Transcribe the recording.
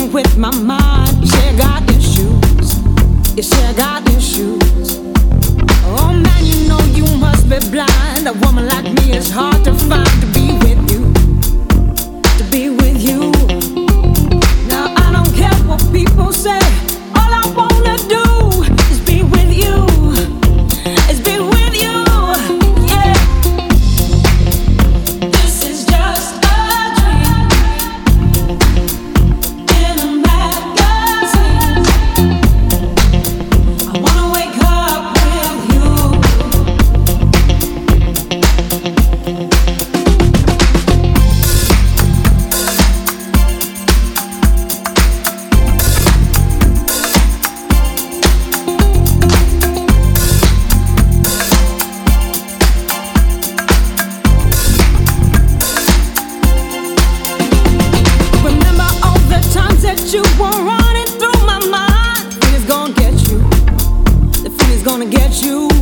with my mind. You say I got issues. You say I got issues. Oh man, you know you must be blind. A woman like me is hard to find. To be with you, to be with you. Now I don't care what people say. All I wanna do is be with you. Is be with you. Yeah. This is just a dream in a magazine. I wanna wake up with you. Remember all the times that you were running through my mind. The feeling's gonna get you. The feeling's gonna get you.